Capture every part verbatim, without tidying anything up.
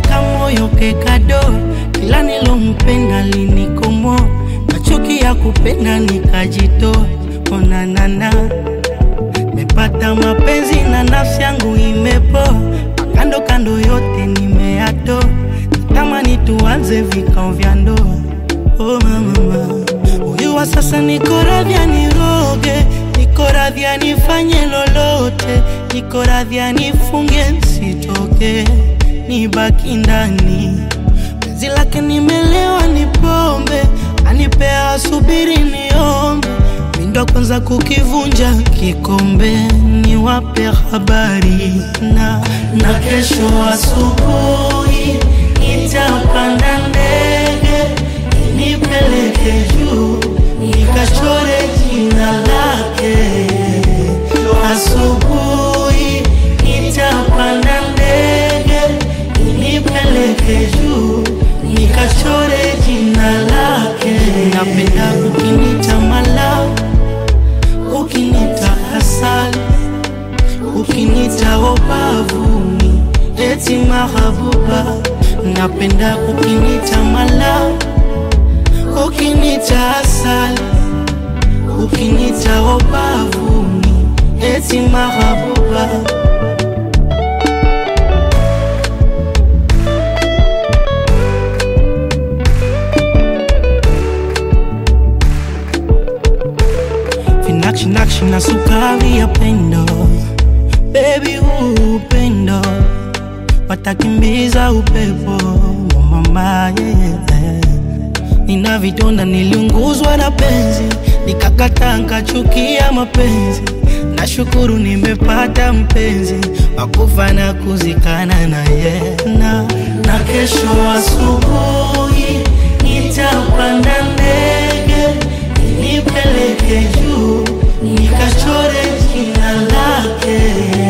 kamoyo kekado, kila nilompenda linikomo, machuki ya kupenda nikajitoa. Ona nana, mepata mapenzi na nafsi yangu imepoa, kando kando yote nimeato, natamani tuanze vikao vya ndoa. Oh mama, huyu wa sasa niko radhi aniroge, niko radhi anifanye lolote, niko radhi anifunge nsitoke, nibaki ndani. Penzi lake nimelewa ni pombe, anipea subiri niombe, mindo kwanza kukivunja kikombe, niwape habari. Na, na kesho asubuhi nitapanda ndege, nipeleke juu, nikachore jina lake. Asubuhi nitapanda ndege, nipeleke juu, nikachore jina lake. Napenda ukinita mala, ukinita asali, ukinita obavuni, eti mahabuba. Napenda ukinita mala, ukinita asali, ukinita obavuni, eti mahabuba. Vinakshi nakshi na sukari ya pendo, baby huu upendo watakimbiza upepo. Oh mama yeah. Nina vidonda niliunguzwa na penzi, nikakata nkachukia mapenzi. Nashukuru nimepata mpenzi, wakufa na kuzikana na ye. Na, na kesho asubuhi nitapanda ndege, nipeleke juu, nikachore jina lake.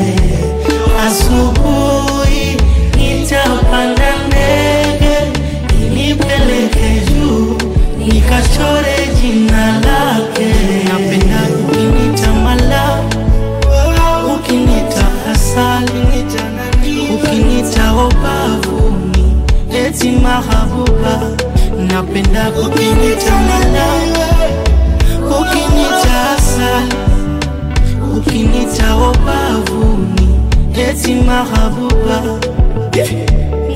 Asubuhi nitapanda ndege, nipeleke juu, nikachore jina lake. Napenda ukinita mala, ukinita asali, ukinita obavuni, eti mahabuba. Napenda ukinita mala, ukinita asali, ukinita obavuni, eti mahabuba.